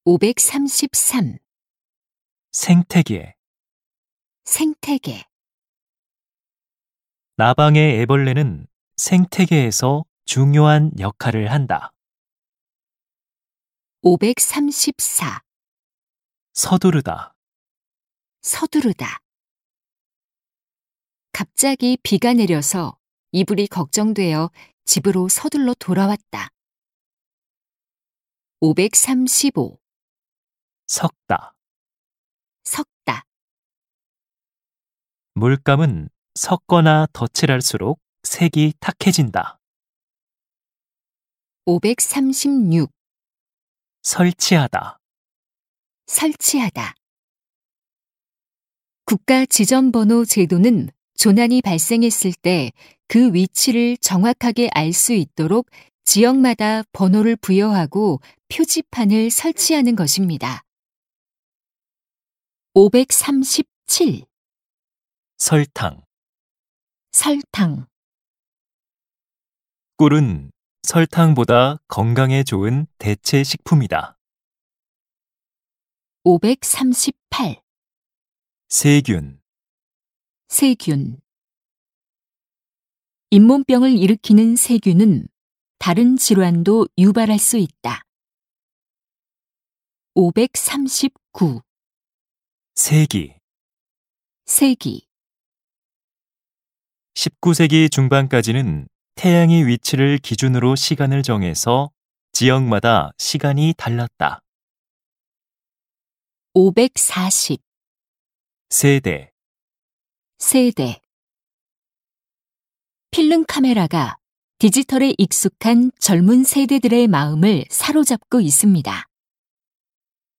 533. 생태계. 생태계. 나방의 애벌레는 생태계에서 중요한 역할을 한다. 534. 서두르다. 서두르다. 갑자기 비가 내려서 이불이 걱정되어 집으로 서둘러 돌아왔다. 535. 섞다. 섞다. 물감은 섞거나 덧칠할수록 색이 탁해진다. 536. 설치하다. 설치하다. 국가 지정번호 제도는 조난이 발생했을 때 그 위치를 정확하게 알 수 있도록 지역마다 번호를 부여하고 표지판을 설치하는 것입니다. 537. 설탕. 설탕. 꿀은 설탕보다 건강에 좋은 대체 식품이다. 538. 세균. 세균. 잇몸병을 일으키는 세균은 다른 질환도 유발할 수 있다. 539. 세기. 세기. 19세기 중반까지는 태양의 위치를 기준으로 시간을 정해서 지역마다 시간이 달랐다. 540. 세대. 세대. 필름 카메라가 디지털에 익숙한 젊은 세대들의 마음을 사로잡고 있습니다.